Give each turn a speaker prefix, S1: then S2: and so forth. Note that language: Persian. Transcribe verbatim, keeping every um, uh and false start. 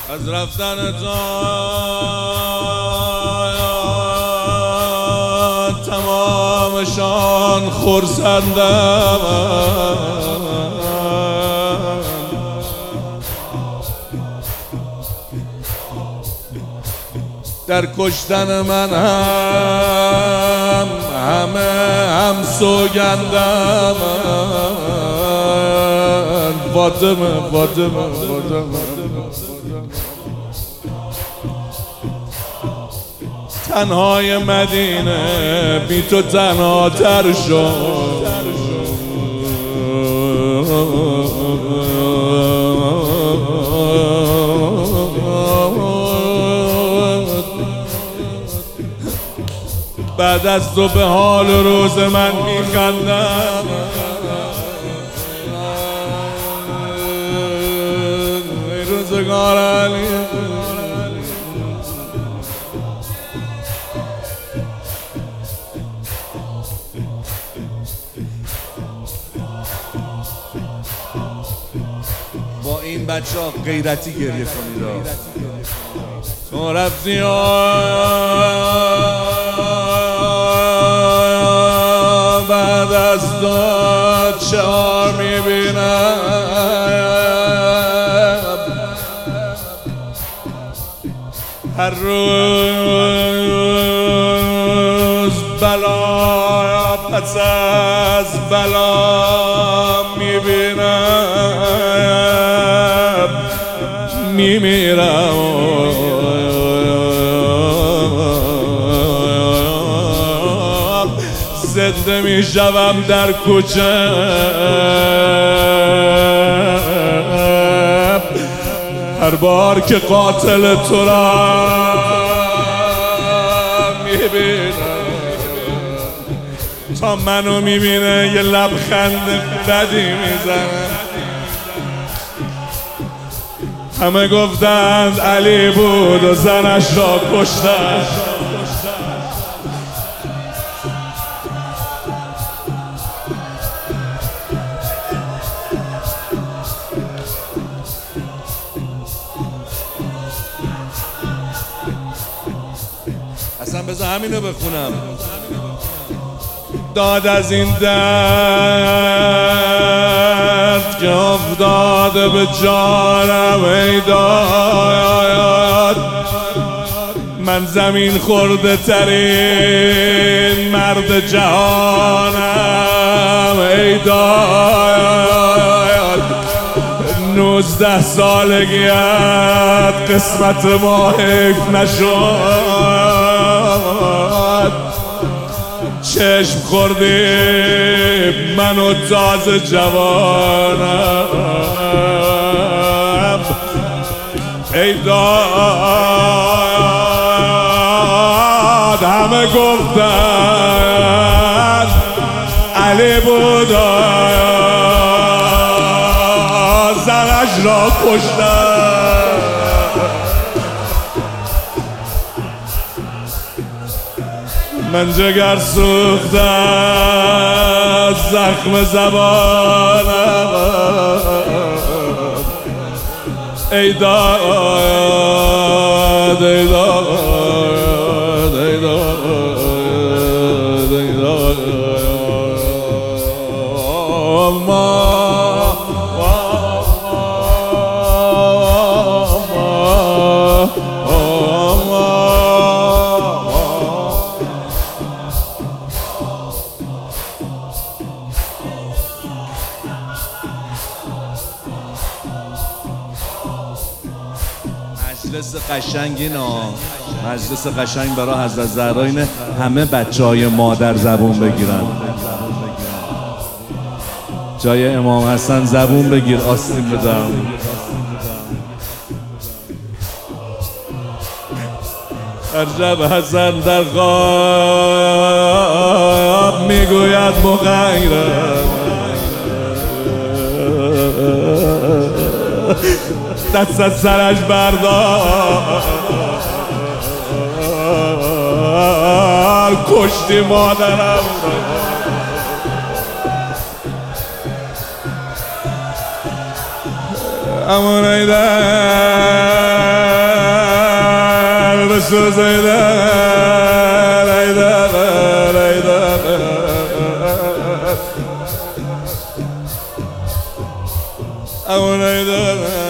S1: از رفتن تو تمامشان خرسندم، در کشتن من هم همه هم سوگندم. فاطمه فاطمه فاطمه تنهای مدینه بی تو تنها تر شد. بعد از تو به حال روز من میخندم. ای روزگار علی با این بچه ها غیرتی گریه کنید. تو رفتی بعد از داد شعار میبینم. هر روز بلا پس از بلا میبینم، میمیرم. زنده میشوم در کوچه، هر بار که قاتل تو را میبینم. تا منو میبینه یه لبخند بدی میزنه. همه گفتند علی بود و زنش را کشتند. اصلا بذار همینو بخونم. داد از این درد که افتاده به جانم، ای داد من زمین خورده ترین مرد جهانم، ای داد نوزده سالگیت قسمت ما حیف نشد. چشم خوردی منو تازه جوانم، ای داد همه گفتن علی بود زنش را کشتن. من جگر سوخته از زخم زبانم، ای داد ای داد ای داد ای داد مجلس قشنگ اینا، مجلس قشنگ برای حضرت زهرا اینه همه بچه های مادر زبون بگیرن. جای امام حسن زبون بگیر، آستین بدم. هر شب حسن در خواب میگوید مغیرم، دست از سرش بردار، کشتی مادرم. امون ایدن I wanna